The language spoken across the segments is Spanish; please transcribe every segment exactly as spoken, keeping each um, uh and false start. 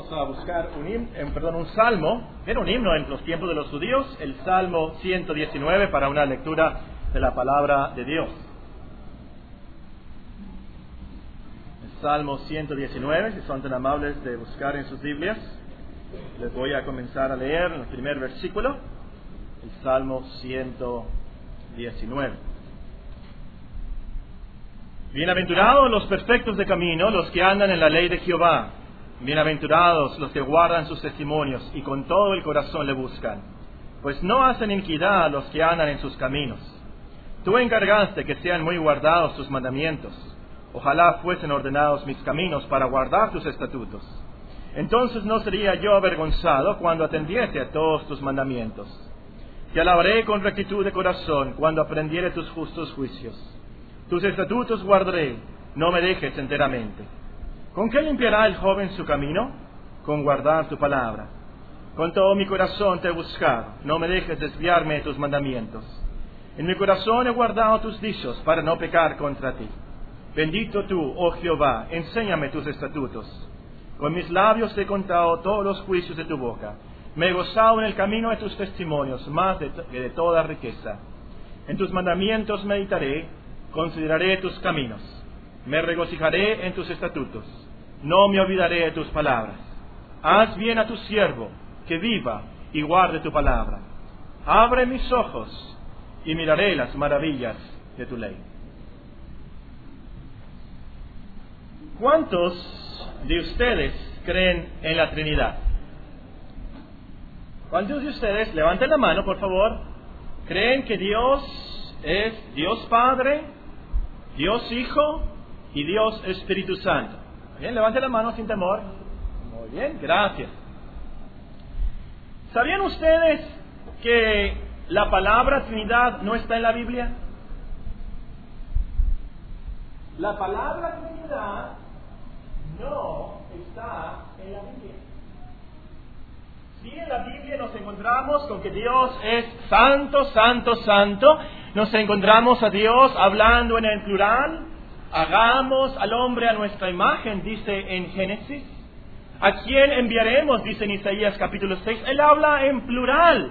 Vamos a buscar un, him, eh, perdón, un salmo, era un himno en los tiempos de los judíos, el Salmo ciento diecinueve, para una lectura de la palabra de Dios. El Salmo ciento diecinueve, si son tan amables de buscar en sus Biblias, les voy a comenzar a leer el primer versículo, el Salmo ciento diecinueve. Bienaventurados los perfectos de camino, los que andan en la ley de Jehová. Bienaventurados los que guardan sus testimonios y con todo el corazón le buscan, pues no hacen iniquidad los que andan en sus caminos. Tú encargaste que sean muy guardados tus mandamientos. Ojalá fuesen ordenados mis caminos para guardar tus estatutos. Entonces no sería yo avergonzado cuando atendiese a todos tus mandamientos. Te alabaré con rectitud de corazón cuando aprendiere tus justos juicios. Tus estatutos guardaré, no me dejes enteramente. ¿Con qué limpiará el joven su camino? Con guardar tu palabra. Con todo mi corazón te he buscado, no me dejes desviarme de tus mandamientos. En mi corazón he guardado tus dichos para no pecar contra ti. Bendito tú, oh Jehová, enséñame tus estatutos. Con mis labios te he contado todos los juicios de tu boca. Me he gozado en el camino de tus testimonios, más de, que de toda riqueza. En tus mandamientos meditaré, consideraré tus caminos. Me regocijaré en tus estatutos. No me olvidaré de tus palabras. Haz bien a tu siervo, que viva y guarde tu palabra. Abre mis ojos y miraré las maravillas de tu ley. ¿Cuántos de ustedes creen en la Trinidad? ¿Cuántos de ustedes, levanten la mano por favor, creen que Dios es Dios Padre, Dios Hijo y Dios Espíritu Santo? Bien, levanten la mano sin temor. Muy bien, gracias. ¿Sabían ustedes que la palabra Trinidad no está en la Biblia? La palabra Trinidad no está en la Biblia. Sí, en la Biblia nos encontramos con que Dios es santo, santo, santo. Nos encontramos a Dios hablando en el plural. Hagamos al hombre a nuestra imagen, dice en Génesis. ¿A quién enviaremos? Dice en Isaías capítulo seis. Él habla en plural.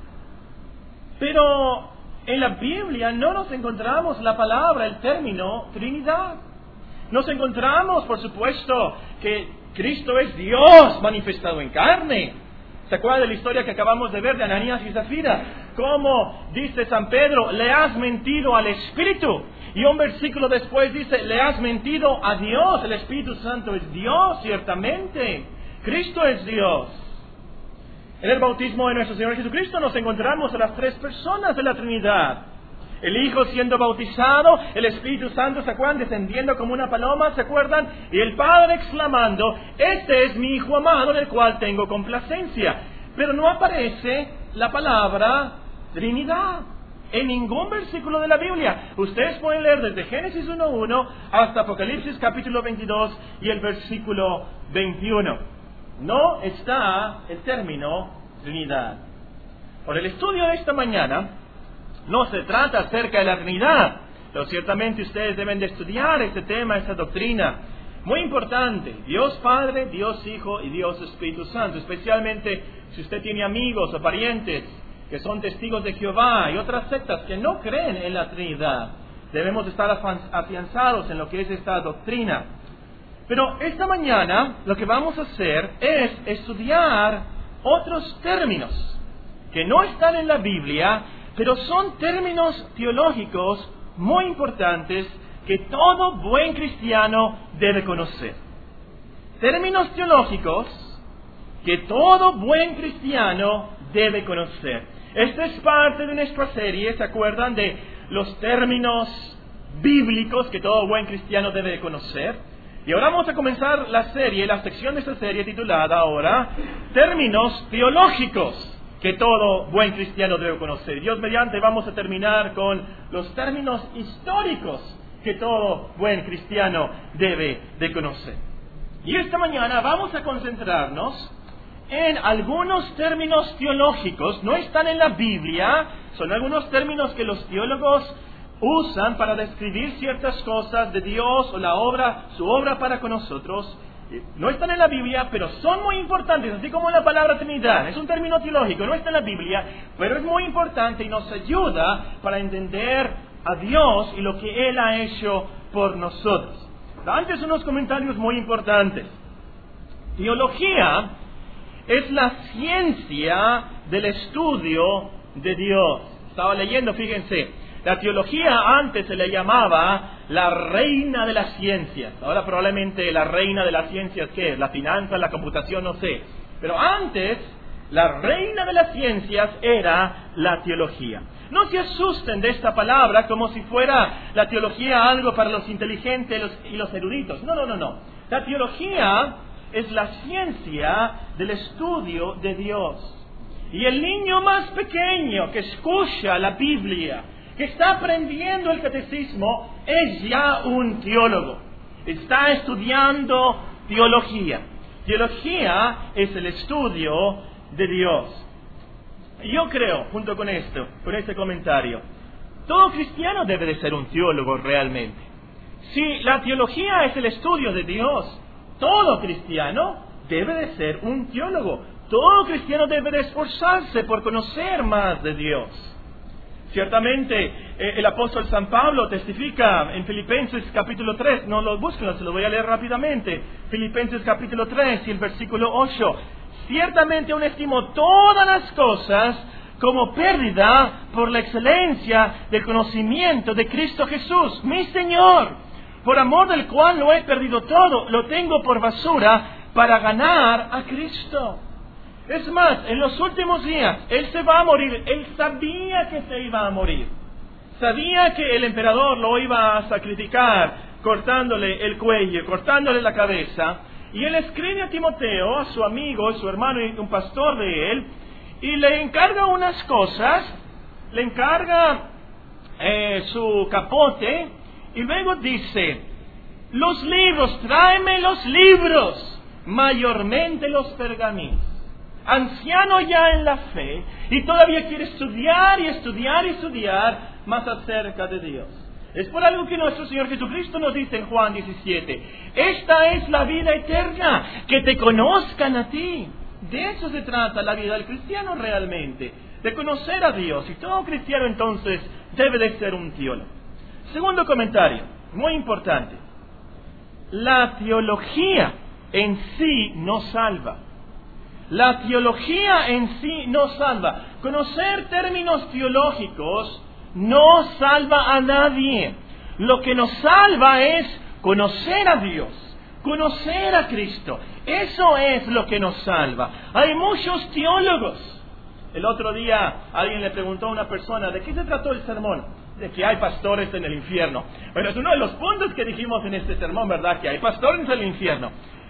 Pero en la Biblia no nos encontramos la palabra, el término Trinidad. Nos encontramos, por supuesto, que Cristo es Dios manifestado en carne. ¿Se acuerdan de la historia que acabamos de ver de Ananías y Zafira? Cómo dice San Pedro, le has mentido al Espíritu. Y un versículo después dice, le has mentido a Dios. El Espíritu Santo es Dios, ciertamente. Cristo es Dios. En el bautismo de nuestro Señor Jesucristo nos encontramos a las tres personas de la Trinidad. El Hijo siendo bautizado, el Espíritu Santo, ¿se acuerdan? Descendiendo como una paloma, ¿se acuerdan? Y el Padre exclamando, este es mi Hijo amado en el cual tengo complacencia. Pero no aparece la palabra Trinidad en ningún versículo de la Biblia. Ustedes pueden leer desde Génesis uno uno hasta Apocalipsis capítulo veintidós y el versículo veintiuno. No está el término Trinidad. Por el estudio de esta mañana, no se trata acerca de la Trinidad, pero ciertamente ustedes deben de estudiar este tema, esta doctrina. Muy importante, Dios Padre, Dios Hijo y Dios Espíritu Santo. Especialmente si usted tiene amigos o parientes que son testigos de Jehová y otras sectas que no creen en la Trinidad. Debemos estar afianzados en lo que es esta doctrina. Pero esta mañana lo que vamos a hacer es estudiar otros términos que no están en la Biblia, pero son términos teológicos muy importantes que todo buen cristiano debe conocer. Términos teológicos que todo buen cristiano debe conocer. Esta es parte de nuestra serie, ¿se acuerdan de los términos bíblicos que todo buen cristiano debe conocer? Y ahora vamos a comenzar la serie, la sección de esta serie titulada ahora, Términos teológicos que todo buen cristiano debe conocer. Dios mediante vamos a terminar con los términos históricos que todo buen cristiano debe de conocer. Y esta mañana vamos a concentrarnos en algunos términos teológicos. No están en la Biblia, son algunos términos que los teólogos usan para describir ciertas cosas de Dios o la obra, su obra para con nosotros. No están en la Biblia, pero son muy importantes, así como la palabra Trinidad. Es un término teológico, no está en la Biblia, pero es muy importante y nos ayuda para entender a Dios y lo que Él ha hecho por nosotros. Antes, unos comentarios muy importantes. Teología es la ciencia del estudio de Dios. Estaba leyendo, fíjense. La teología antes se le llamaba la reina de las ciencias. Ahora probablemente la reina de las ciencias, ¿qué es? La finanza, la computación, no sé. Pero antes, la reina de las ciencias era la teología. No se asusten de esta palabra como si fuera la teología algo para los inteligentes y los eruditos. No, no, no, no. La teología es la ciencia del estudio de Dios. Y el niño más pequeño que escucha la Biblia, que está aprendiendo el catecismo, es ya un teólogo. Está estudiando teología. Teología es el estudio de Dios. Yo creo, junto con esto, con este comentario, todo cristiano debe de ser un teólogo realmente. Si la teología es el estudio de Dios, todo cristiano debe de ser un teólogo. Todo cristiano debe de esforzarse por conocer más de Dios. Ciertamente, eh, el apóstol San Pablo testifica en Filipenses capítulo tres, no lo busquen, se lo voy a leer rápidamente. Filipenses capítulo tres y el versículo ocho. Ciertamente aún estimo todas las cosas como pérdida por la excelencia del conocimiento de Cristo Jesús, mi Señor, por amor del cual lo he perdido todo, lo tengo por basura para ganar a Cristo. Es más, en los últimos días, Él se va a morir. Él sabía que se iba a morir. Sabía que el emperador lo iba a sacrificar, cortándole el cuello, cortándole la cabeza. Y Él escribe a Timoteo, a su amigo, su hermano y un pastor de él, y le encarga unas cosas, le encarga eh, su capote, y luego dice, los libros, tráeme los libros, mayormente los pergaminos. Anciano ya en la fe, y todavía quiere estudiar y estudiar y estudiar más acerca de Dios. Es por algo que nuestro Señor Jesucristo nos dice en Juan diecisiete, esta es la vida eterna, que te conozcan a ti. De eso se trata la vida del cristiano realmente, de conocer a Dios, y todo cristiano entonces debe de ser un teólogo. Segundo comentario, muy importante, la teología en sí no salva. La teología en sí no salva. Conocer términos teológicos no salva a nadie. Lo que nos salva es conocer a Dios, conocer a Cristo. Eso es lo que nos salva. Hay muchos teólogos. El otro día alguien le preguntó a una persona, ¿de qué se trató el sermón? De que hay pastores en el infierno. Bueno, es uno de los puntos que dijimos en este sermón, ¿verdad? Que hay pastores en el infierno.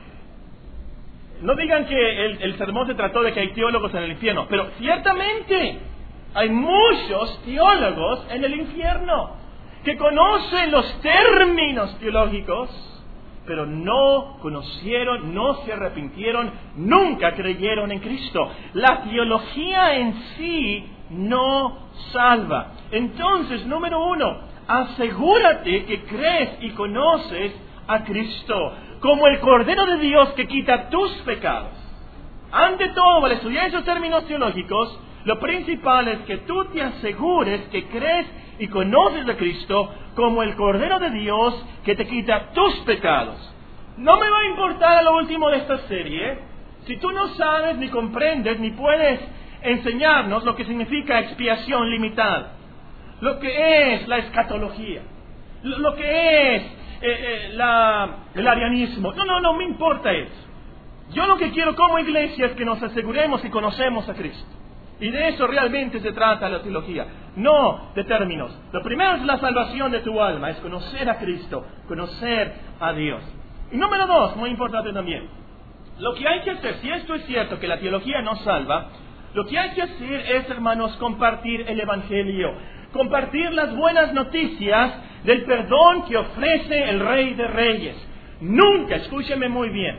No digan que el, el sermón se trató de que hay teólogos en el infierno, pero ciertamente hay muchos teólogos en el infierno que conocen los términos teológicos, pero no conocieron, no se arrepintieron, nunca creyeron en Cristo. La teología en sí no salva. Entonces, número uno, asegúrate que crees y conoces a Cristo como el Cordero de Dios que quita tus pecados. Ante todo, al estudiar esos términos teológicos, lo principal es que tú te asegures que crees y conoces a Cristo como el Cordero de Dios que te quita tus pecados. No me va a importar a lo último de esta serie si tú no sabes, ni comprendes, ni puedes enseñarnos lo que significa expiación limitada, lo que es la escatología, lo, lo que es eh, eh, la, el arianismo. No, no, no me importa eso. Yo lo que quiero como iglesia es que nos aseguremos y conocemos a Cristo. Y de eso realmente se trata la teología, no de términos. Lo primero es la salvación de tu alma, es conocer a Cristo, conocer a Dios. Y número dos, muy importante también, lo que hay que hacer, si esto es cierto que la teología no salva, lo que hay que hacer es, hermanos, compartir el Evangelio, compartir las buenas noticias del perdón que ofrece el Rey de Reyes. Nunca, escúcheme muy bien,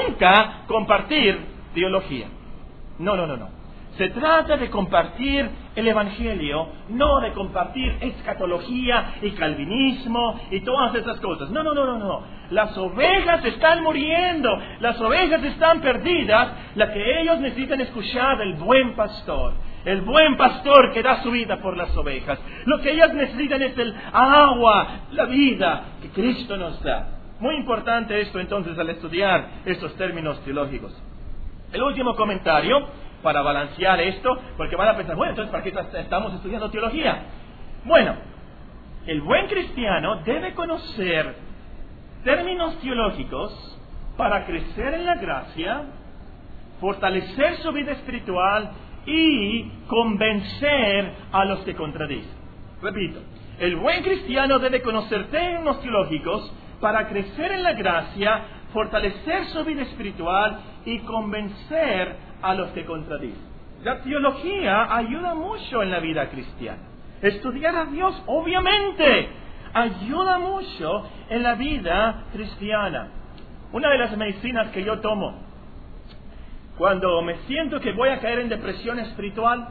nunca compartir teología. No, no, no, no. Se trata de compartir el Evangelio, no de compartir escatología y calvinismo y todas esas cosas. No, no, no, no, no. Las ovejas están muriendo, las ovejas están perdidas. La que ellos necesitan escuchar del buen pastor, el buen pastor que da su vida por las ovejas. Lo que ellas necesitan es el agua, la vida que Cristo nos da. Muy importante esto entonces al estudiar estos términos teológicos. El último comentario, para balancear esto, porque van a pensar, bueno, entonces ¿para qué estamos estudiando teología? Bueno, el buen cristiano debe conocer términos teológicos para crecer en la gracia, fortalecer su vida espiritual y convencer a los que contradicen. Repito, el buen cristiano debe conocer términos teológicos para crecer en la gracia, fortalecer su vida espiritual y convencer a los que contradicen. La teología ayuda mucho en la vida cristiana. Estudiar a Dios, obviamente, ayuda mucho en la vida cristiana. Una de las medicinas que yo tomo cuando me siento que voy a caer en depresión espiritual,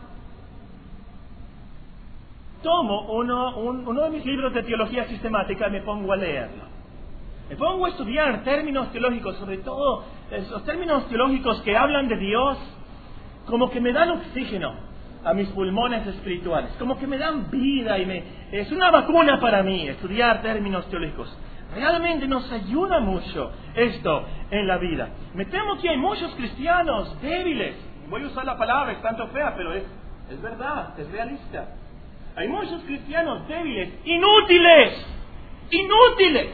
tomo uno, un, uno de mis libros de teología sistemática y me pongo a leerlo. Me pongo a estudiar términos teológicos, sobre todo esos términos teológicos que hablan de Dios, como que me dan oxígeno a mis pulmones espirituales, como que me dan vida y me, es una vacuna para mí estudiar términos teológicos. Realmente nos ayuda mucho esto en la vida. Me temo que hay muchos cristianos débiles. Voy a usar la palabra, es tanto fea, pero es, es verdad, es realista. Hay muchos cristianos débiles, inútiles, inútiles.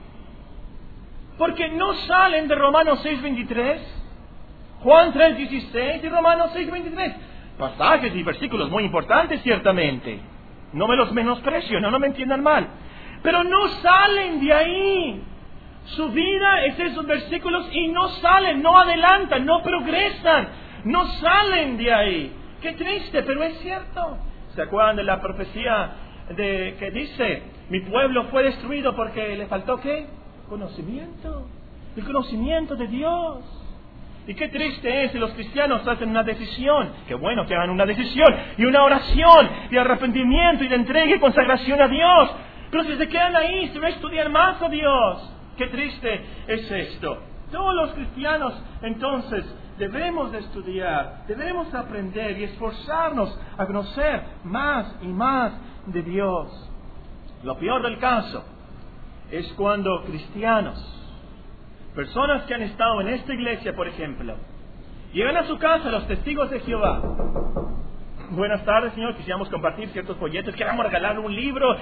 Porque no salen de Romanos seis veintitrés, Juan tres dieciséis y Romanos seis veintitrés. Pasajes y versículos muy importantes, ciertamente. No me los menosprecio, no, no me entiendan mal. Pero no salen de ahí. Su vida es esos versículos y no salen, no adelantan, no progresan, no salen de ahí. Qué triste, pero es cierto. ¿Se acuerdan de la profecía de que dice, mi pueblo fue destruido porque le faltó qué? Conocimiento. El conocimiento de Dios. Y qué triste es si los cristianos hacen una decisión. Qué bueno que hagan una decisión y una oración de arrepentimiento y de entrega y consagración a Dios. Pero si se quedan ahí, se va a estudiar más a Dios. Qué triste es esto. Todos los cristianos, entonces, debemos de estudiar, debemos aprender y esforzarnos a conocer más y más de Dios. Lo peor del caso es cuando cristianos, personas que han estado en esta iglesia, por ejemplo, llegan a su casa los testigos de Jehová. Buenas tardes, Señor, quisiéramos compartir ciertos folletos, queremos regalar un libro.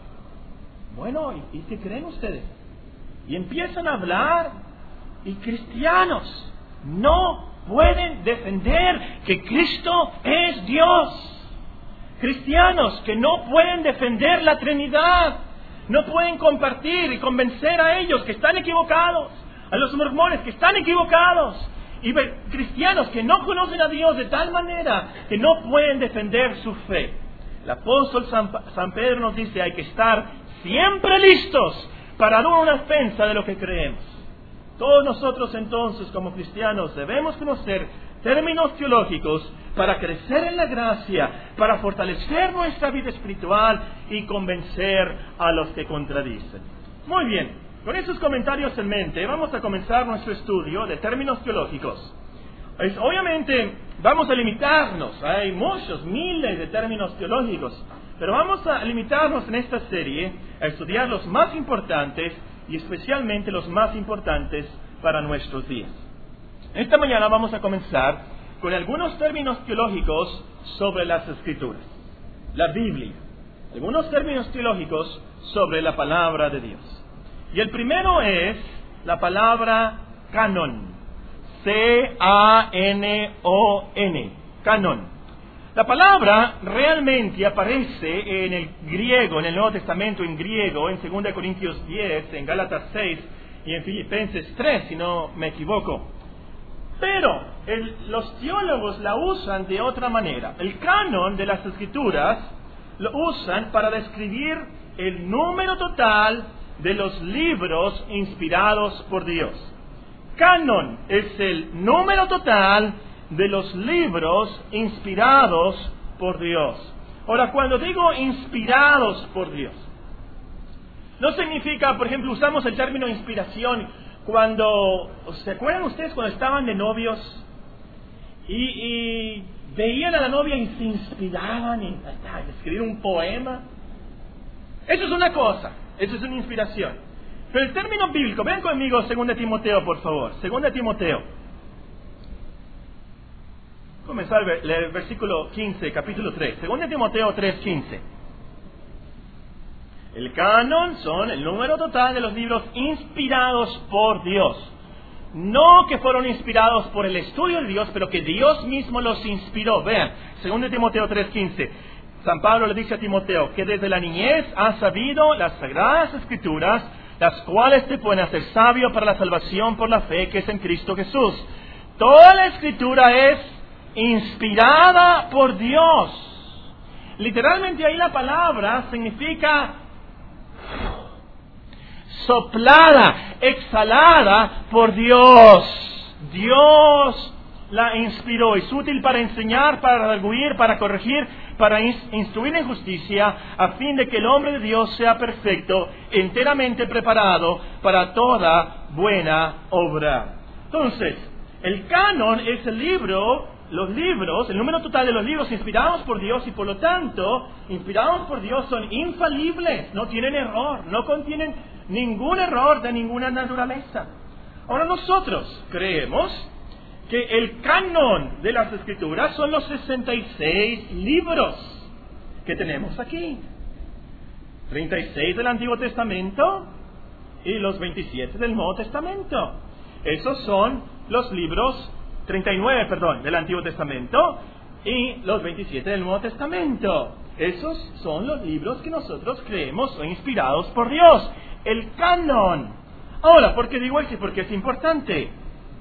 Bueno, ¿y, ¿y qué creen ustedes? Y empiezan a hablar, y cristianos no pueden defender que Cristo es Dios. Cristianos que no pueden defender la Trinidad, no pueden compartir y convencer a ellos que están equivocados, a los mormones que están equivocados, y cristianos que no conocen a Dios de tal manera que no pueden defender su fe. El apóstol San, San Pedro nos dice, hay que estar siempre listos para dar una defensa de lo que creemos. Todos nosotros entonces como cristianos debemos conocer términos teológicos para crecer en la gracia, para fortalecer nuestra vida espiritual y convencer a los que contradicen. Muy bien, con estos comentarios en mente vamos a comenzar nuestro estudio de términos teológicos. Es, obviamente vamos a limitarnos, hay muchos, miles de términos teológicos, pero vamos a limitarnos en esta serie a estudiar los más importantes y especialmente los más importantes para nuestros días. Esta mañana vamos a comenzar con algunos términos teológicos sobre las Escrituras, la Biblia, algunos términos teológicos sobre la palabra de Dios. Y el primero es la palabra canon, C A N O N, canon. La palabra realmente aparece en el griego, en el Nuevo Testamento en griego, en segunda Corintios diez, en Gálatas seis y en Filipenses tres, si no me equivoco. Pero el, los teólogos la usan de otra manera. El canon de las Escrituras lo usan para describir el número total de los libros inspirados por Dios. Canon es el número total de los libros inspirados por Dios. Ahora, cuando digo inspirados por Dios, no significa, por ejemplo, usamos el término inspiración cuando, ¿se acuerdan ustedes cuando estaban de novios y, y veían a la novia y se inspiraban en, en escribir un poema? Eso es una cosa, eso es una inspiración. Pero el término bíblico, vean conmigo segunda Timoteo, por favor, segunda Timoteo. Comenzar el versículo quince, capítulo tres, segunda Timoteo tres, quince. El canon son el número total de los libros inspirados por Dios. No que fueron inspirados por el estudio de Dios, pero que Dios mismo los inspiró. Vean, segunda Timoteo tres, quince. San Pablo le dice a Timoteo que desde la niñez has sabido las sagradas escrituras, las cuales te pueden hacer sabio para la salvación por la fe que es en Cristo Jesús. Toda la escritura es inspirada por Dios. Literalmente ahí la palabra significa soplada, exhalada por Dios. Dios la inspiró. Es útil para enseñar, para redarguir, para corregir, para instruir en justicia, a fin de que el hombre de Dios sea perfecto, enteramente preparado para toda buena obra. Entonces, el canon es el libro, los libros, el número total de los libros inspirados por Dios, y por lo tanto, inspirados por Dios son infalibles, no tienen error, no contienen ningún error de ninguna naturaleza. Ahora nosotros creemos que el canon de las Escrituras son los sesenta y seis libros que tenemos aquí. treinta y seis del Antiguo Testamento y los veintisiete del Nuevo Testamento. Esos son los libros, treinta y nueve, perdón, del Antiguo Testamento y los veintisiete del Nuevo Testamento. Esos son los libros que nosotros creemos son inspirados por Dios. El canon. Ahora, ¿por qué digo esto? Porque es importante.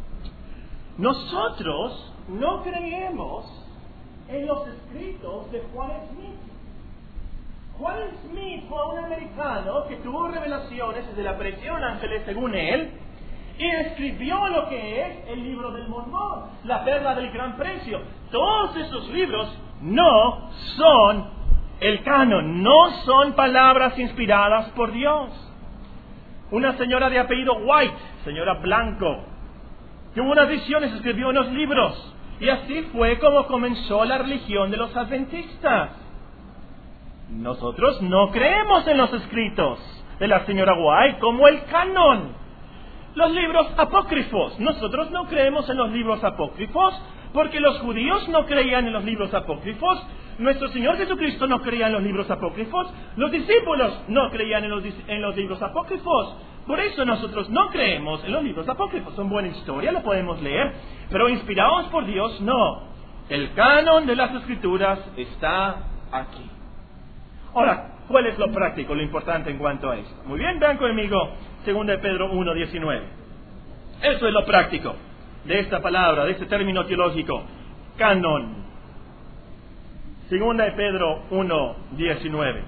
Nosotros no creemos en los escritos de Juan Smith. Juan Smith fue un americano que tuvo revelaciones desde la aparición ángeles según él, y escribió lo que es el libro del Mormón, la perla del gran precio. Todos esos libros no son el canon, no son palabras inspiradas por Dios. Una señora de apellido White, señora Blanco, tuvo unas visiones, escribió unos libros, y así fue como comenzó la religión de los adventistas. Nosotros no creemos en los escritos de la señora White como el canon. Los libros apócrifos, nosotros no creemos en los libros apócrifos porque los judíos no creían en los libros apócrifos, nuestro Señor Jesucristo no creía en los libros apócrifos, los discípulos no creían en los, en los libros apócrifos. Por eso nosotros no creemos en los libros apócrifos. Son buena historia, lo podemos leer, pero inspirados por Dios, no. El canon de las Escrituras está aquí. Ahora, ¿cuál es lo práctico, lo importante en cuanto a esto? Muy bien, vean conmigo segunda de Pedro uno, diecinueve. Eso es lo práctico de esta palabra, de este término teológico, canon. segunda de Pedro uno, diecinueve.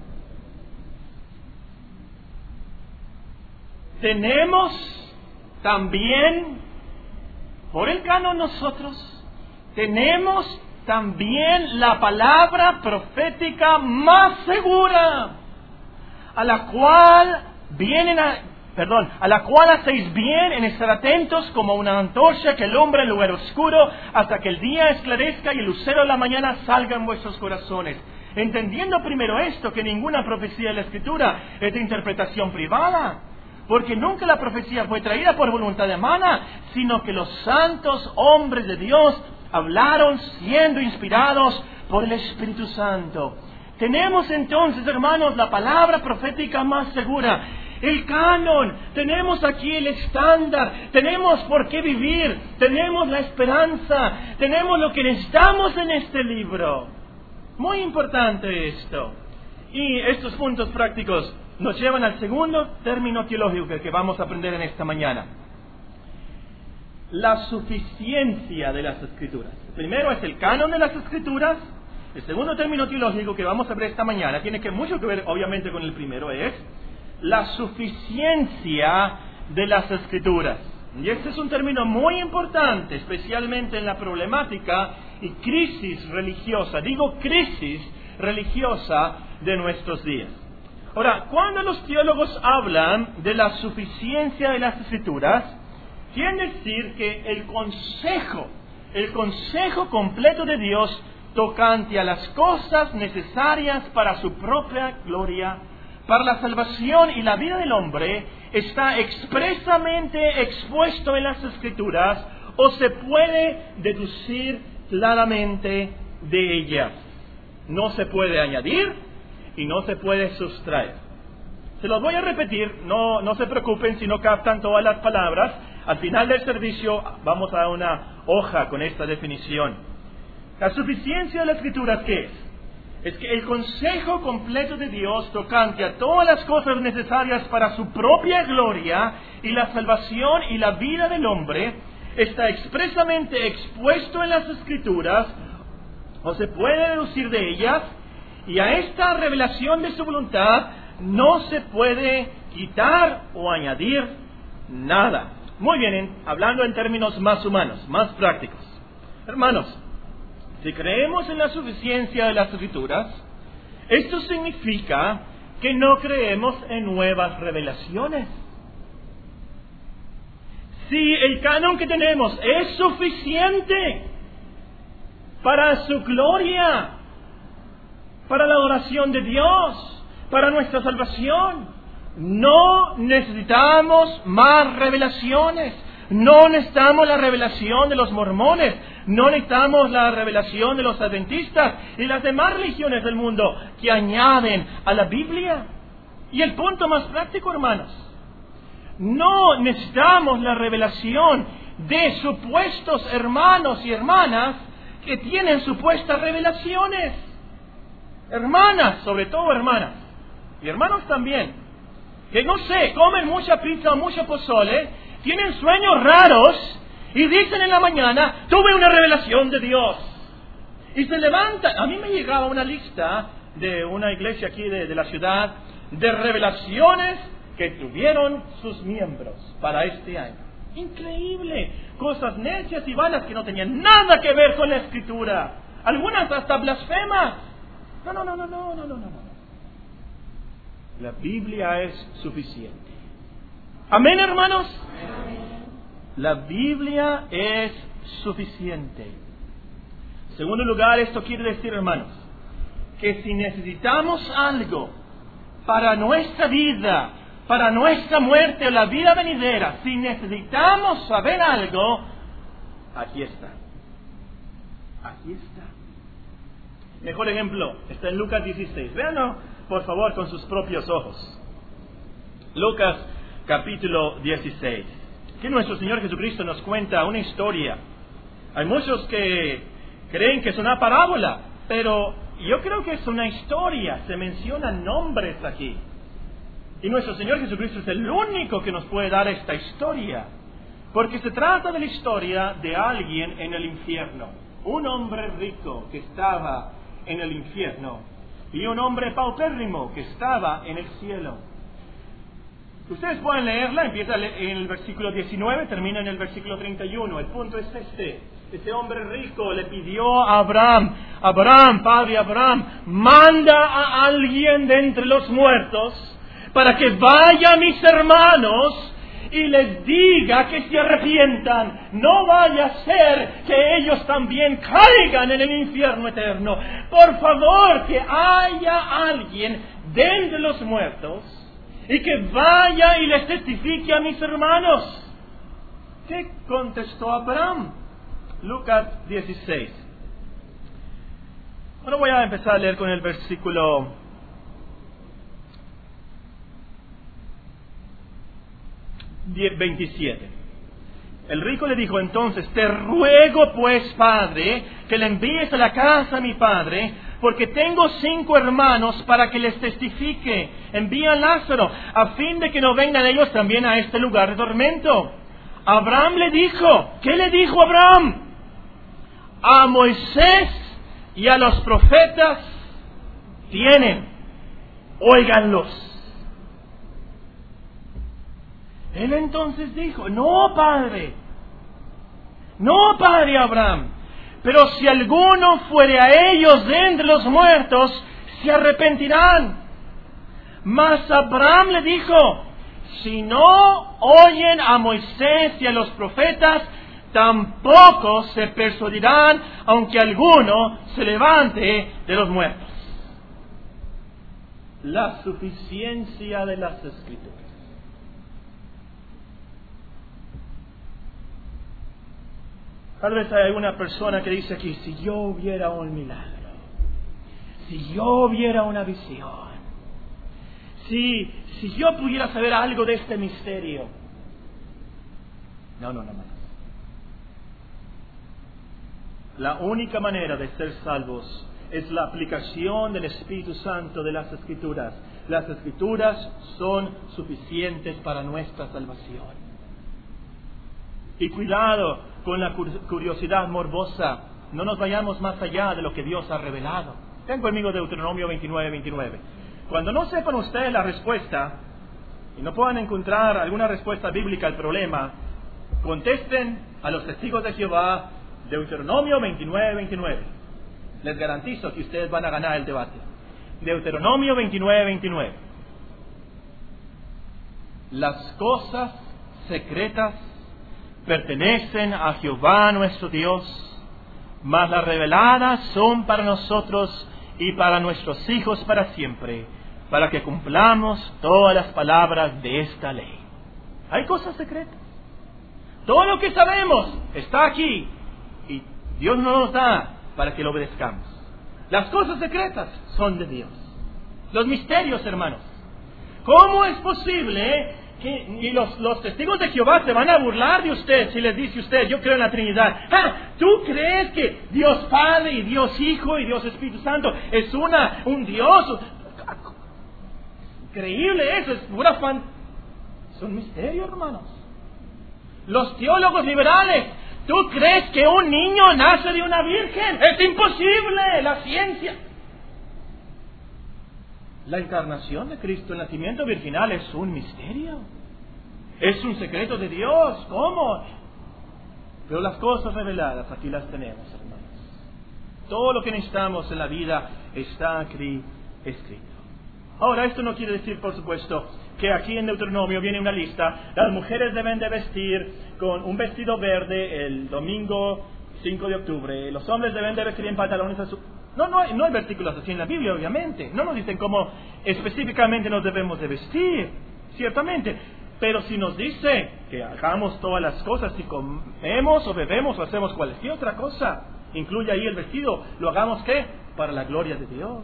Tenemos también, por el canon nosotros, tenemos también la palabra profética más segura, a la cual vienen a, perdón, a la cual hacéis bien en estar atentos como una antorcha que alumbra en lugar oscuro hasta que el día esclarezca y el lucero de la mañana salga en vuestros corazones. Entendiendo primero esto, que ninguna profecía de la Escritura es de interpretación privada, porque nunca la profecía fue traída por voluntad humana, sino que los santos hombres de Dios hablaron siendo inspirados por el Espíritu Santo. Tenemos entonces, hermanos, la palabra profética más segura, el canon. Tenemos aquí el estándar, tenemos por qué vivir, tenemos la esperanza, tenemos lo que necesitamos en este libro. Muy importante esto. Y estos puntos prácticos nos llevan al segundo término teológico que vamos a aprender en esta mañana: la suficiencia de las Escrituras. El primero es el canon de las Escrituras. El segundo término teológico que vamos a ver esta mañana tiene que mucho que ver, obviamente, con el primero, es la suficiencia de las Escrituras. Y este es un término muy importante, especialmente en la problemática y crisis religiosa. Digo crisis religiosa de nuestros días. Ahora, cuando los teólogos hablan de la suficiencia de las Escrituras, quieren decir que el consejo, el consejo completo de Dios tocante a las cosas necesarias para su propia gloria, para la salvación y la vida del hombre, está expresamente expuesto en las Escrituras o se puede deducir claramente de ellas. No se puede añadir y no se puede sustraer. Se los voy a repetir, no, no se preocupen si no captan todas las palabras. Al final del servicio vamos a dar una hoja con esta definición. La suficiencia de la Escritura, ¿qué es? Es que el consejo completo de Dios tocante a todas las cosas necesarias para su propia gloria y la salvación y la vida del hombre está expresamente expuesto en las Escrituras o se puede deducir de ellas, y a esta revelación de su voluntad no se puede quitar o añadir nada. Muy bien, hablando en términos más humanos, más prácticos. Hermanos, si creemos en la suficiencia de las Escrituras, esto significa que no creemos en nuevas revelaciones. Si el canon que tenemos es suficiente para su gloria, para la adoración de Dios, para nuestra salvación, no necesitamos más revelaciones. No necesitamos la revelación de los mormones, no necesitamos la revelación de los adventistas y las demás religiones del mundo que añaden a la Biblia. Y el punto más práctico, hermanos, no necesitamos la revelación de supuestos hermanos y hermanas que tienen supuestas revelaciones. Hermanas, sobre todo hermanas, y hermanos también, que no sé, comen mucha pizza o mucho pozole, tienen sueños raros y dicen en la mañana, tuve una revelación de Dios. Y se levantan. A mí me llegaba una lista de una iglesia aquí de, de la ciudad de revelaciones que tuvieron sus miembros para este año. Increíble. Cosas necias y vanas que no tenían nada que ver con la Escritura. Algunas hasta blasfemas. No, no, no, no, no, no, no, no. La Biblia es suficiente. Amén, hermanos. La Biblia es suficiente. En segundo lugar, esto quiere decir, hermanos, que si necesitamos algo para nuestra vida, para nuestra muerte o la vida venidera, si necesitamos saber algo, aquí está. Aquí está. Mejor ejemplo está en Lucas dieciséis. Véanlo, por favor, con sus propios ojos. Lucas capítulo dieciséis. Aquí nuestro Señor Jesucristo nos cuenta una historia. Hay muchos que creen que es una parábola, pero yo creo que es una historia. Se mencionan nombres aquí. Y nuestro Señor Jesucristo es el único que nos puede dar esta historia, porque se trata de la historia de alguien en el infierno. Un hombre rico que estaba en el infierno y un hombre paupérrimo que estaba en el cielo. Ustedes pueden leerla, empieza en el versículo diecinueve, termina en el versículo treinta y uno. El punto es este. Este hombre rico le pidió a Abraham, Abraham, padre Abraham, manda a alguien de entre los muertos para que vaya a mis hermanos y les diga que se arrepientan. No vaya a ser que ellos también caigan en el infierno eterno. Por favor, que haya alguien de entre los muertos y que vaya y les testifique a mis hermanos. ¿Qué contestó Abraham? Lucas dieciséis. Bueno, voy a empezar a leer con el versículo veintisiete. El rico le dijo entonces, te ruego pues, padre, que le envíes a la casa a mi padre, porque tengo cinco hermanos para que les testifique. Envía a Lázaro, a fin de que no vengan ellos también a este lugar de tormento. Abraham le dijo, ¿qué le dijo Abraham? A Moisés y a los profetas tienen, óiganlos. Él entonces dijo, no, padre, no, padre Abraham, pero si alguno fuere a ellos de entre los muertos, se arrepentirán. Mas Abraham le dijo, si no oyen a Moisés y a los profetas, tampoco se persuadirán, aunque alguno se levante de los muertos. La suficiencia de las Escrituras. Tal vez hay alguna persona que dice aquí, si yo viera un milagro, si yo viera una visión, si, si yo pudiera saber algo de este misterio. No, no, no, no. La única manera de ser salvos es la aplicación del Espíritu Santo de las Escrituras. Las Escrituras son suficientes para nuestra salvación. Y cuidado con la curiosidad morbosa. No nos vayamos más allá de lo que Dios ha revelado. Ten conmigo Deuteronomio veintinueve, veintinueve. Cuando no sepan ustedes la respuesta y no puedan encontrar alguna respuesta bíblica al problema, contesten a los testigos de Jehová Deuteronomio veintinueve, veintinueve. Les garantizo que ustedes van a ganar el debate. Deuteronomio veintinueve, veintinueve. Las cosas secretas pertenecen a Jehová nuestro Dios, mas las reveladas son para nosotros y para nuestros hijos para siempre, para que cumplamos todas las palabras de esta ley. Hay cosas secretas. Todo lo que sabemos está aquí y Dios no nos da para que lo obedezcamos. Las cosas secretas son de Dios. Los misterios, hermanos. ¿Cómo es posible que y los, los testigos de Jehová se van a burlar de usted si les dice usted, yo creo en la Trinidad? Ah, ¿tú crees que Dios Padre y Dios Hijo y Dios Espíritu Santo es una un Dios? Increíble eso, es pura fan. Es un misterio, hermanos. Los teólogos liberales, ¿tú crees que un niño nace de una virgen? Es imposible, la ciencia. La encarnación de Cristo, el nacimiento virginal, es un misterio. Es un secreto de Dios. ¿Cómo? Pero las cosas reveladas, aquí las tenemos, hermanos. Todo lo que necesitamos en la vida está aquí escrito. Ahora, esto no quiere decir, por supuesto, que aquí en Deuteronomio viene una lista. Las mujeres deben de vestir con un vestido verde el domingo cinco de octubre. Los hombres deben de vestir en pantalones azules. No, no hay, no hay versículos así en la Biblia, obviamente. No nos dicen cómo específicamente nos debemos de vestir, ciertamente. Pero si nos dice que hagamos todas las cosas, si comemos o bebemos o hacemos cualquier otra cosa, incluye ahí el vestido, lo hagamos ¿qué? Para la gloria de Dios.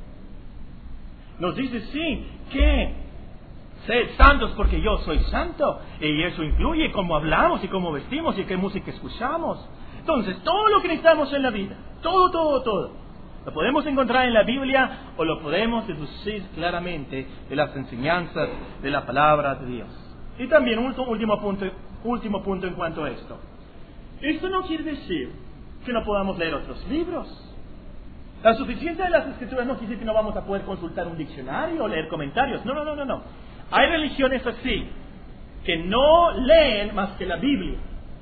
Nos dice sí, que sed santos porque yo soy santo. Y eso incluye cómo hablamos y cómo vestimos y qué música escuchamos. Entonces, todo lo que necesitamos en la vida, todo, todo, todo, lo podemos encontrar en la Biblia o lo podemos deducir claramente de las enseñanzas de la palabra de Dios. Y también un último punto, último punto en cuanto a esto. Esto no quiere decir que no podamos leer otros libros. La suficiencia de las Escrituras no quiere decir que no vamos a poder consultar un diccionario o leer comentarios. No, no, no, no, no. Hay religiones así, que no leen más que la Biblia.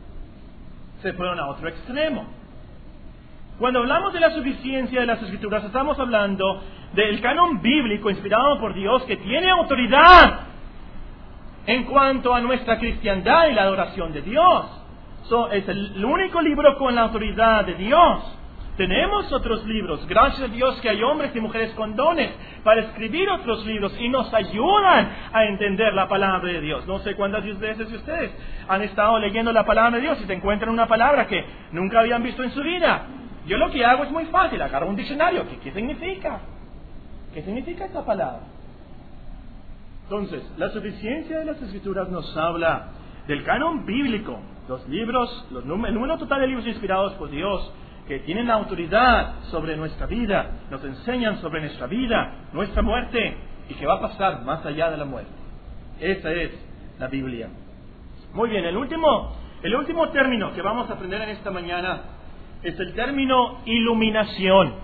Se fueron a otro extremo. Cuando hablamos de la suficiencia de las Escrituras, estamos hablando del canon bíblico inspirado por Dios que tiene autoridad en cuanto a nuestra cristiandad y la adoración de Dios. So, es el único libro con la autoridad de Dios. Tenemos otros libros, gracias a Dios que hay hombres y mujeres con dones para escribir otros libros y nos ayudan a entender la palabra de Dios. No sé cuántas veces ustedes han estado leyendo la palabra de Dios y se encuentran una palabra que nunca habían visto en su vida. Yo lo que hago es muy fácil, agarro un diccionario. ¿Qué, qué significa? ¿Qué significa esta palabra? Entonces, la suficiencia de las Escrituras nos habla del canon bíblico, los libros, los números, el número total de libros inspirados por Dios, que tienen la autoridad sobre nuestra vida, nos enseñan sobre nuestra vida, nuestra muerte, y que va a pasar más allá de la muerte. Esa es la Biblia. Muy bien, el último, el último término que vamos a aprender en esta mañana es el término iluminación.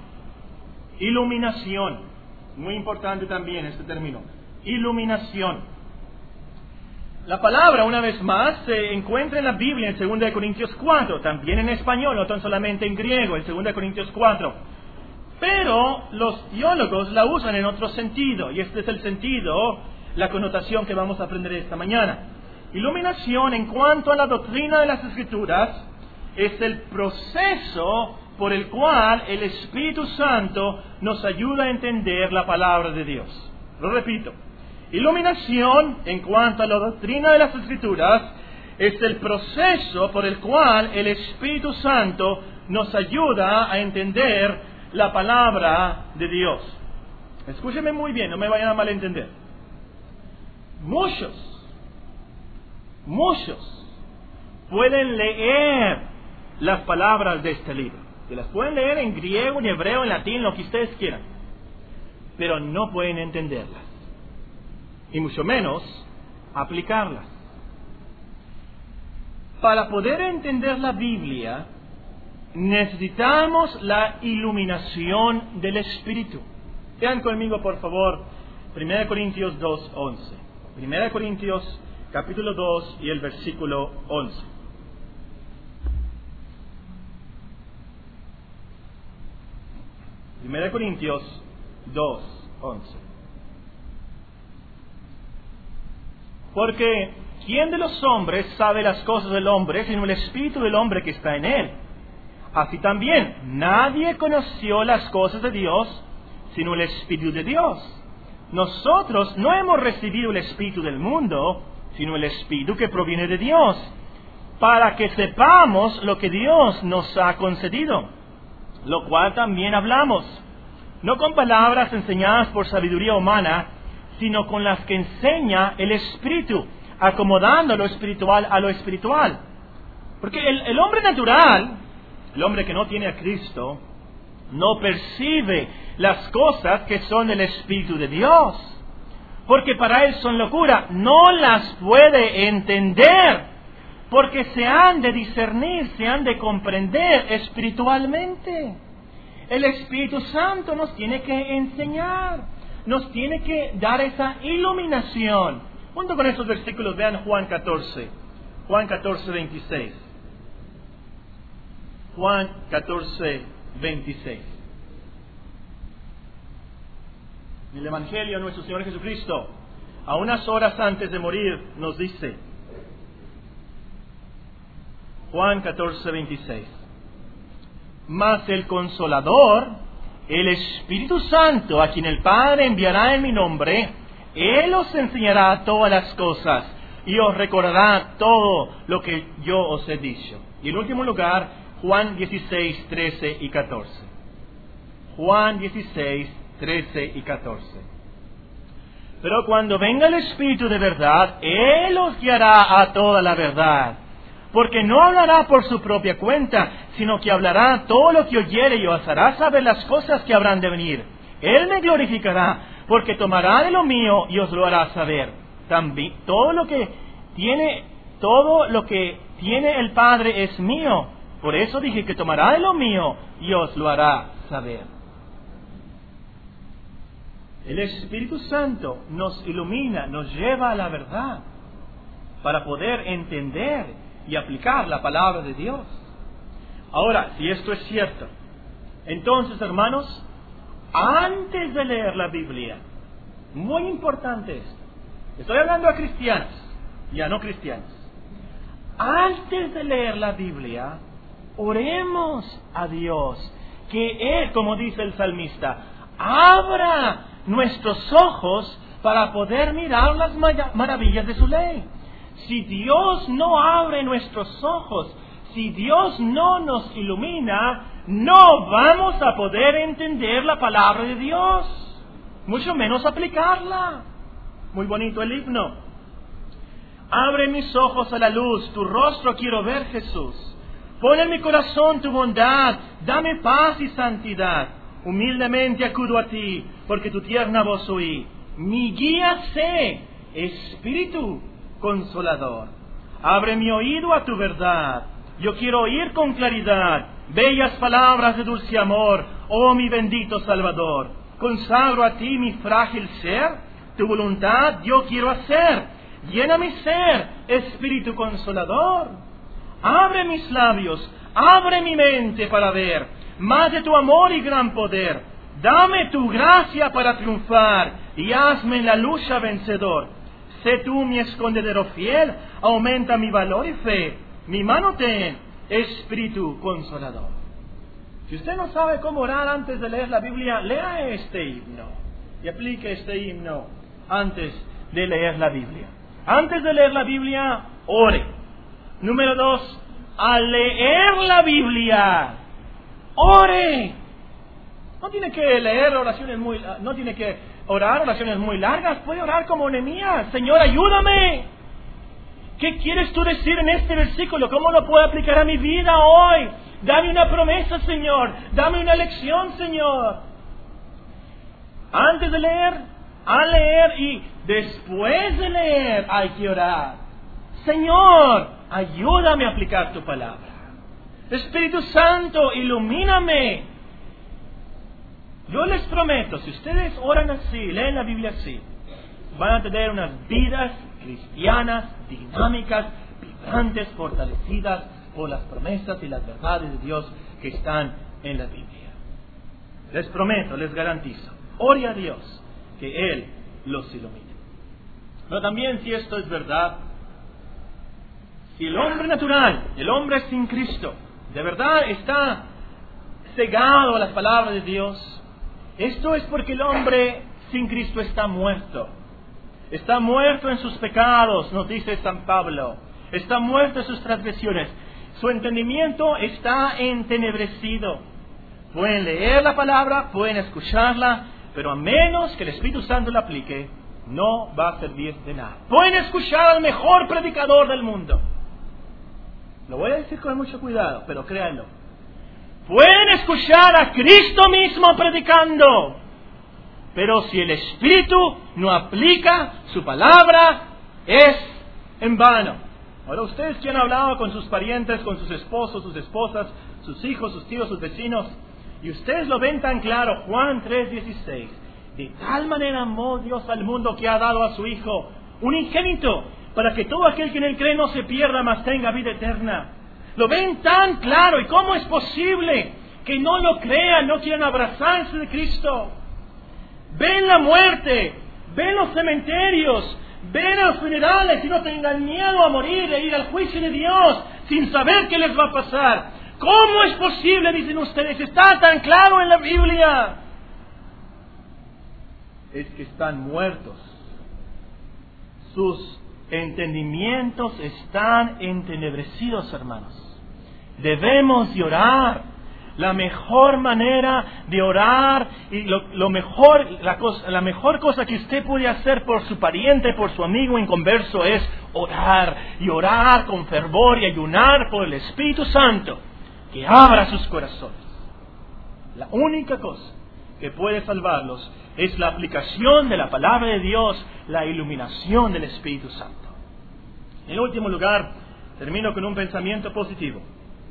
Iluminación. Muy importante también este término. Iluminación. La palabra, una vez más, se encuentra en la Biblia en segunda de Corintios cuatro, también en español, no tan solamente en griego, en segunda de Corintios cuatro. Pero los teólogos la usan en otro sentido, y este es el sentido, la connotación que vamos a aprender esta mañana. Iluminación, en cuanto a la doctrina de las Escrituras, es el proceso por el cual el Espíritu Santo nos ayuda a entender la palabra de Dios. Lo repito. Iluminación, en cuanto a la doctrina de las Escrituras, es el proceso por el cual el Espíritu Santo nos ayuda a entender la palabra de Dios. Escúcheme muy bien, no me vayan a malentender. Muchos, muchos pueden leer las palabras de este libro. Se las pueden leer en griego, en hebreo, en latín, lo que ustedes quieran. Pero no pueden entenderlas. Y mucho menos aplicarlas. Para poder entender la Biblia, necesitamos la iluminación del Espíritu. Vean conmigo, por favor, primera de Corintios dos, once. primera de Corintios, capítulo dos y el versículo once. primera de Corintios dos, once. Porque, ¿quién de los hombres sabe las cosas del hombre, sino el espíritu del hombre que está en él? Así también, nadie conoció las cosas de Dios, sino el espíritu de Dios. Nosotros no hemos recibido el espíritu del mundo, sino el espíritu que proviene de Dios, para que sepamos lo que Dios nos ha concedido, lo cual también hablamos, no con palabras enseñadas por sabiduría humana, sino con las que enseña el Espíritu, acomodando lo espiritual a lo espiritual. Porque el, el hombre natural, el hombre que no tiene a Cristo, no percibe las cosas que son del Espíritu de Dios, porque para él son locura, no las puede entender, porque se han de discernir, se han de comprender espiritualmente. El Espíritu Santo nos tiene que enseñar, nos tiene que dar esa iluminación. Junto con estos versículos, vean Juan catorce. Juan catorce, veintiséis. Juan catorce, veintiséis. En el Evangelio de nuestro Señor Jesucristo, a unas horas antes de morir, nos dice, Juan catorce, veintiséis. Mas el Consolador, el Espíritu Santo, a quien el Padre enviará en mi nombre, Él os enseñará todas las cosas y os recordará todo lo que yo os he dicho. Y en último lugar, Juan dieciséis, trece y catorce. Juan dieciséis, trece y catorce. Pero cuando venga el Espíritu de verdad, Él os guiará a toda la verdad. Porque no hablará por su propia cuenta, sino que hablará todo lo que oyere y os hará saber las cosas que habrán de venir. Él me glorificará, porque tomará de lo mío y os lo hará saber. También todo lo que tiene, todo lo que tiene el Padre es mío. Por eso dije que tomará de lo mío y os lo hará saber. El Espíritu Santo nos ilumina, nos lleva a la verdad, para poder entender y aplicar la palabra de Dios. Ahora, si esto es cierto, entonces, hermanos, antes de leer la Biblia, muy importante esto, estoy hablando a cristianos y a no cristianos, antes de leer la Biblia, oremos a Dios, que Él, como dice el salmista, abra nuestros ojos para poder mirar las maravillas de su ley. Si Dios no abre nuestros ojos, si Dios no nos ilumina, no vamos a poder entender la palabra de Dios, mucho menos aplicarla. Muy bonito el himno. Abre mis ojos a la luz, tu rostro quiero ver, Jesús. Pon en mi corazón tu bondad, dame paz y santidad. Humildemente acudo a ti, porque tu tierna voz oí. Mi guía sé, Espíritu Consolador. Abre mi oído a tu verdad. Yo quiero oír con claridad bellas palabras de dulce amor, oh mi bendito Salvador. Consagro a ti mi frágil ser, tu voluntad yo quiero hacer. Llena mi ser, Espíritu Consolador. Abre mis labios, abre mi mente para ver más de tu amor y gran poder. Dame tu gracia para triunfar y hazme en la lucha vencedor. Sé tú mi escondedero fiel, aumenta mi valor y fe. Mi mano ten, Espíritu Consolador. Si usted no sabe cómo orar antes de leer la Biblia, lea este himno y aplique este himno antes de leer la Biblia. Antes de leer la Biblia, ore. Número dos, al leer la Biblia, ore. No tiene que leer oraciones muy, no tiene que orar oraciones muy largas. Puede orar como Nehemías. Señor, ayúdame. ¿Qué quieres tú decir en este versículo? ¿Cómo lo puedo aplicar a mi vida hoy? Dame una promesa, Señor. Dame una lección, Señor. Antes de leer, al leer y después de leer hay que orar. Señor, ayúdame a aplicar tu palabra. Espíritu Santo, ilumíname. Yo les prometo, si ustedes oran así, leen la Biblia así, van a tener unas vidas cristianas, dinámicas, vibrantes, fortalecidas por las promesas y las verdades de Dios que están en la Biblia. Les prometo, les garantizo, ore a Dios que Él los ilumine. Pero también, si esto es verdad, si el hombre natural, el hombre sin Cristo, de verdad está cegado a las palabras de Dios, esto es porque el hombre sin Cristo está muerto. Está muerto en sus pecados, nos dice San Pablo. Está muerto en sus transgresiones. Su entendimiento está entenebrecido. Pueden leer la palabra, pueden escucharla, pero a menos que el Espíritu Santo la aplique, no va a servir de nada. Pueden escuchar al mejor predicador del mundo. Lo voy a decir con mucho cuidado, pero créanlo. Pueden escuchar a Cristo mismo predicando, pero si el Espíritu no aplica su palabra, es en vano. Ahora, ustedes que han hablado con sus parientes, con sus esposos, sus esposas, sus hijos, sus tíos, sus vecinos, y ustedes lo ven tan claro, Juan tres dieciséis, de tal manera amó Dios al mundo que ha dado a su Hijo unigénito, para que todo aquel que en él cree no se pierda, mas tenga vida eterna. Lo ven tan claro, y cómo es posible que no lo crean, no quieran abrazarse de Cristo. Ven la muerte, ven los cementerios, ven a los funerales y no tengan miedo a morir e ir al juicio de Dios sin saber qué les va a pasar. ¿Cómo es posible, dicen ustedes? Está tan claro en la Biblia. Es que están muertos. Sus entendimientos están entenebrecidos, hermanos. Debemos de orar. La mejor manera de orar y lo, lo mejor, la, cosa, la mejor cosa que usted puede hacer por su pariente, por su amigo inconverso, es orar y orar con fervor y ayunar por el Espíritu Santo que abra sus corazones. La única cosa que puede salvarlos es la aplicación de la palabra de Dios, la iluminación del Espíritu Santo. En último lugar, termino con un pensamiento positivo.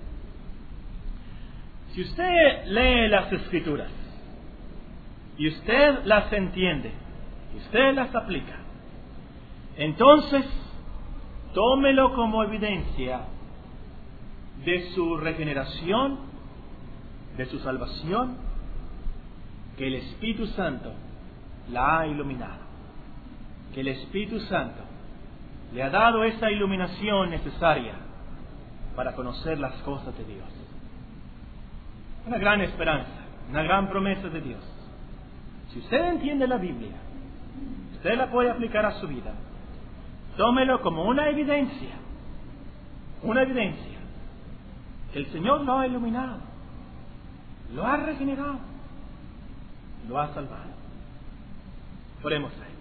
Si usted lee las Escrituras y usted las entiende y usted las aplica, entonces tómelo como evidencia de su regeneración, de su salvación, que el Espíritu Santo la ha iluminado, que el Espíritu Santo le ha dado esa iluminación necesaria para conocer las cosas de Dios. Una gran esperanza, una gran promesa de Dios. Si usted entiende la Biblia, usted la puede aplicar a su vida. Tómelo como una evidencia, una evidencia que el Señor lo ha iluminado, lo ha regenerado, lo ha salvado. Oremos a Él.